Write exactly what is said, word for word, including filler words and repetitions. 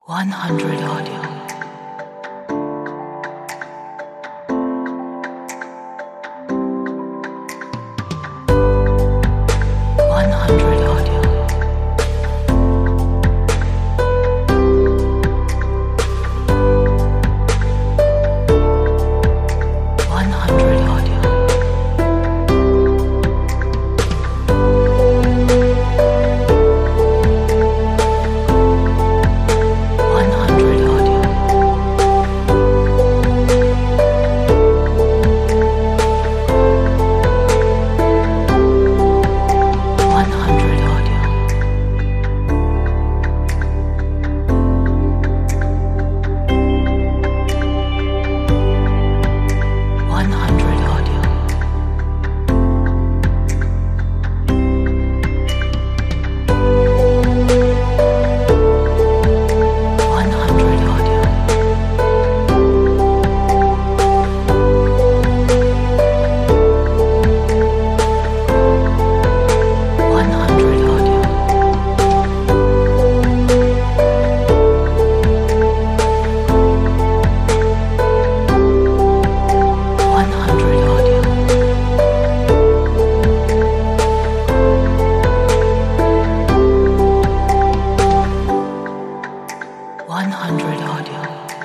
one hundred audio. one hundred audio. one hundred audio. one hundred audio. one hundred audio. one hundred audio. one hundred audio. one hundred audio. one hundred audio. one hundred audio.